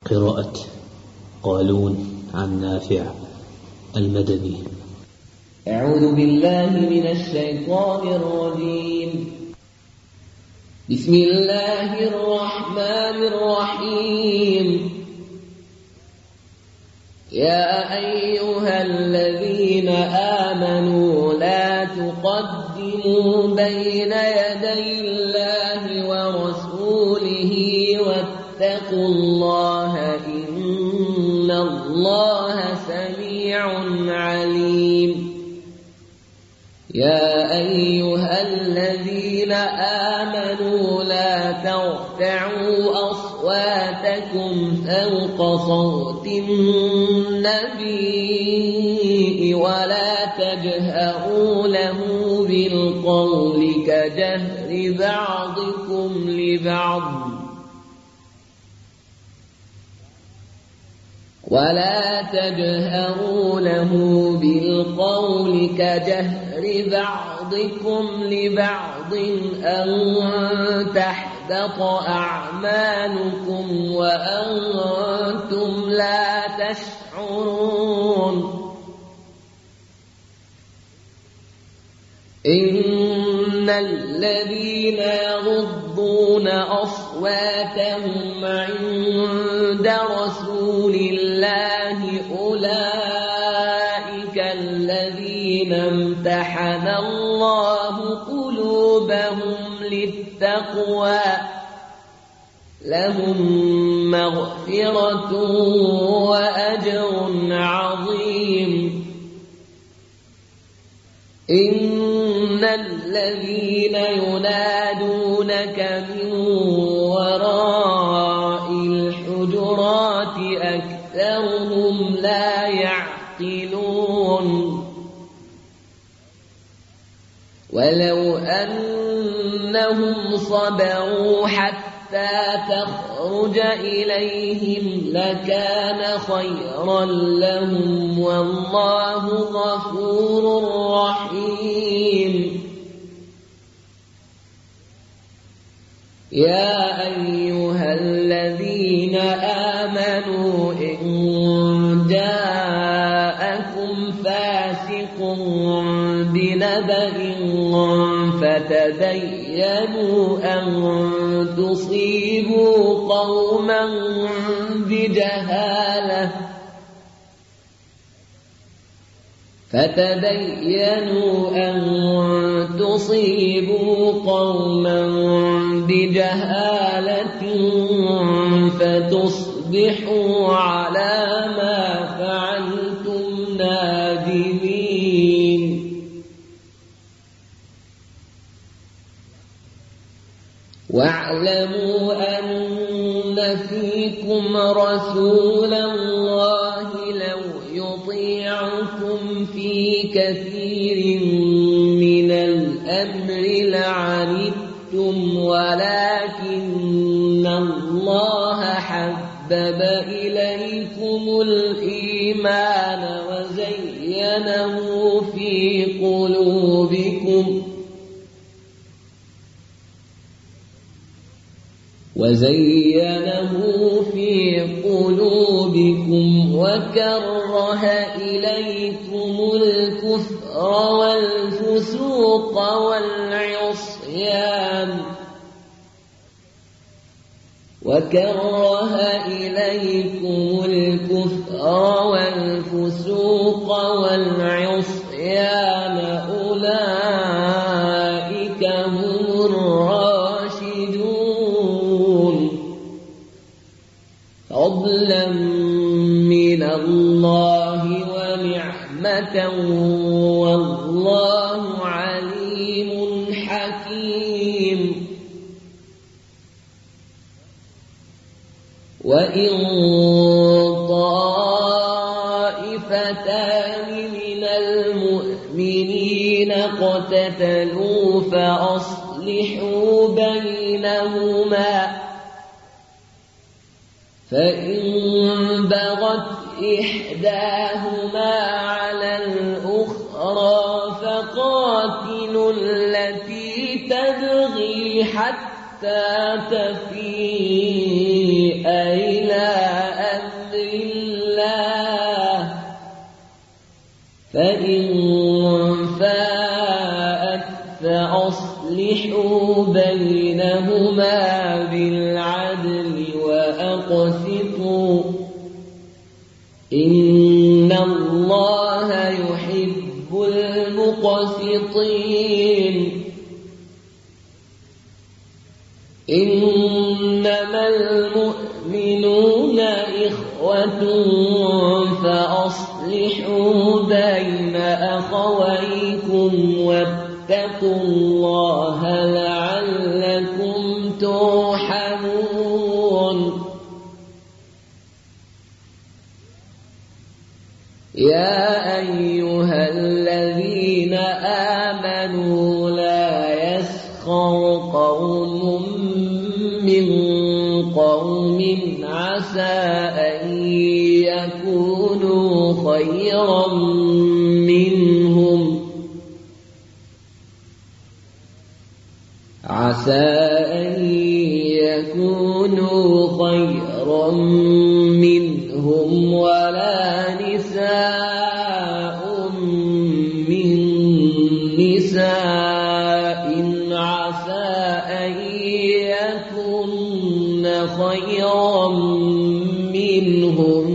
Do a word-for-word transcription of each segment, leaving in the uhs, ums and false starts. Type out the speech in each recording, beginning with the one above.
قراءة قالون عن نافع المدني. أعوذ بالله من الشيطان الرجيم. بسم الله الرحمن الرحيم. يا أيها الذين آمنوا لا تقدموا بين يدي الله ورسوله واتقوا الله إن الله سميع عليم. يا أيها الذين آمنوا لا ترفعوا أصواتكم فوق صوت النبي ولا تجهروا له بالقول كجهر بعضكم لبعض ولا تجهروا له بالقول كجهر بعضكم لبعض أن تحبط أعمالكم وأنتم لا تشعرون. إن الذين يغضون أصواتهم عند رسول الله أولئك الذين امتحن الله قلوبهم للتقوى لهم مغفرة وأجر عظيم. إن الذين ينادونك من وراء الحجرات أكثرهم لا يعقلون. ولو أنهم صبروا حتى تخرج إليهم لكان خيرا لهم والله غفور رحيم. يا أيها الذين آمنوا إن جاءكم فاسق بنبأ فتبينوا أن تصيبوا قوما بجهالة فتبينوا أن تصيبوا قوما بجهالة فتصبحوا على ما فعلتم نادمين. واعلموا أن فيكم رسول الله لو يطيعكم في كثير من الأمر لعنتم ولكن الله حبب إليكم الإيمان وزينه في قلوبكم وزينه في قلوبكم وكره إليكم الكفر والفسوق والعصيان وكره إليكم الكفر والفسوق والعصيان أولئك هم الراشدون فضلا من الله ونعمة والله عليم حكيم. وإن طائفتان من المؤمنين اقتتلوا فأصلحوا بينهما فإن بغت إحداهما على الأخرى فقاتلوا التي تبغي حتى تفيء إلى فإن فاءت فأصلحوا بينهما بالعدل وأقسطوا إن الله يحب المقسطين إنما المؤمنون إخوة فأصلحوا بين أخويكم واتقوا الله لعلكم ترحمون يا أيها الذين آمنوا لا يسخر قوم من قوم عسى أن يكونوا خيرا منهم عسى أن يكونوا خيرا منهم ولا نساء من نساء عسى أن يكن خيرا منهم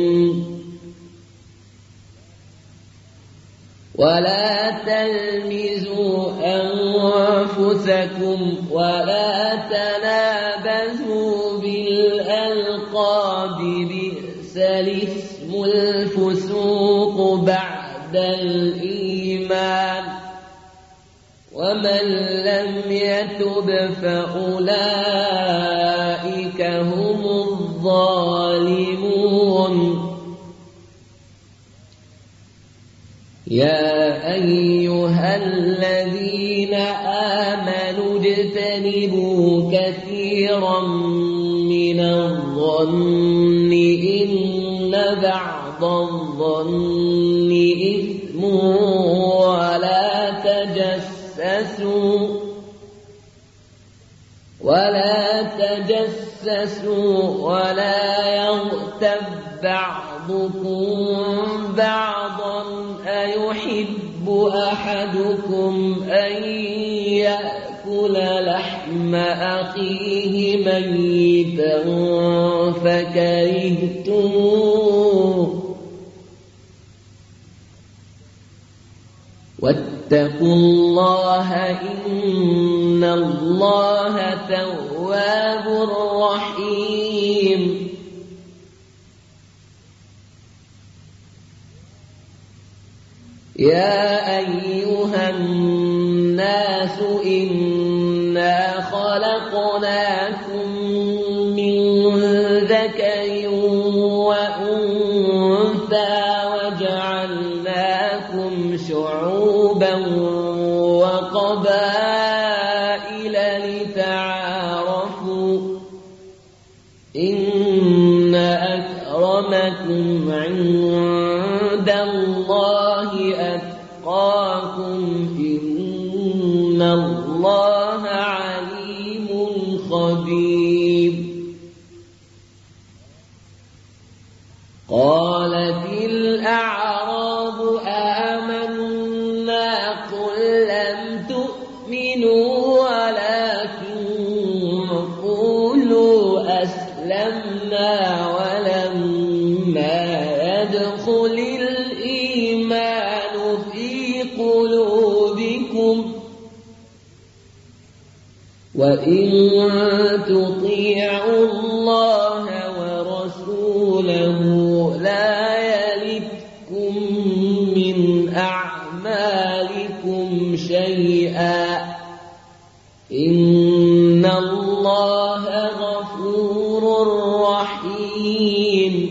ولا تلمزوا أنفسكم ولا تنابزوا بالألقاب بئس الاسم الفسوق بعد الإيمان ومن لم يتب فأولئك هم الظالمون يا أيها الذين آمنوا اجتنبوا كثيرا من الظن إن بعض الظن إثم ولا تجسسوا ولا تجسسوا ولا يغتب بعضكم بعضا أيحب أحدكم أن يأكل لحم أخيه ميتا فكرهتموه واتقوا الله إن الله تواب رحيم يا أيها الناس إنا خلقناكم من ذكر وأنثى وجعلناكم شعوبا وقبائل لتعارفوا إن أكرمكم عند الله أتقاكم إن الله عليم خبير قالت الأعراب آمنا قل لم تؤمنوا ولكن قولوا أسلمنا ولما يدخل الإيمان في قلوبكم وإن تطيعوا الله ورسوله لا يلتكم من أعمالكم شيئا إن الله غفور رحيم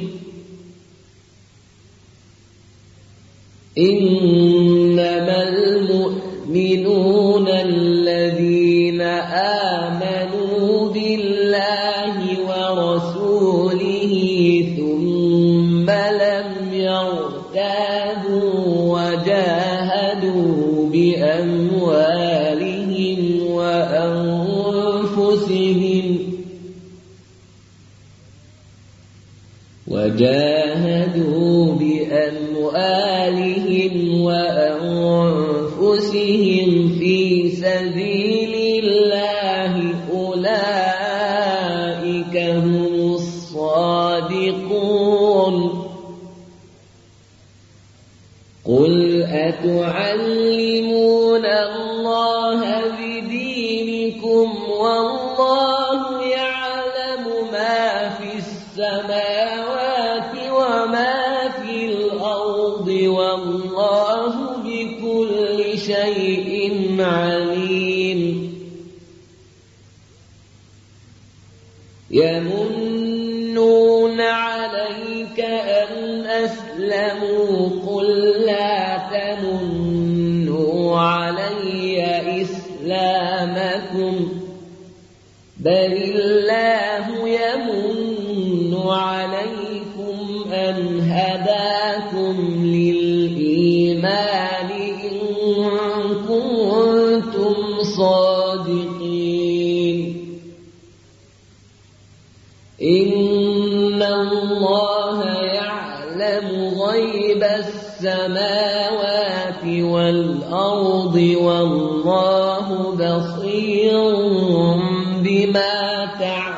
إنما المؤمنون الذين آمنوا بالله ورسوله ثم لم يرتابوا وجاهدوا بأموالهم وأنفسهم وجاهدوا بأموالهم وأنفسهم في سبيل الله أولئك هم الصادقون. قل أتعلمون الله بدينكم والله يعلم ما في السماوات وما في الأرض والله بكل شيء عليم. يمنون عليك أن أسلموا قل لا تمنوا علي إسلامكم بل الله يمن عليكم أن هداكم للإيمان إن كنتم صادقين. إن الله يعلم غيب السماوات والأرض والله بصير بما تعملون.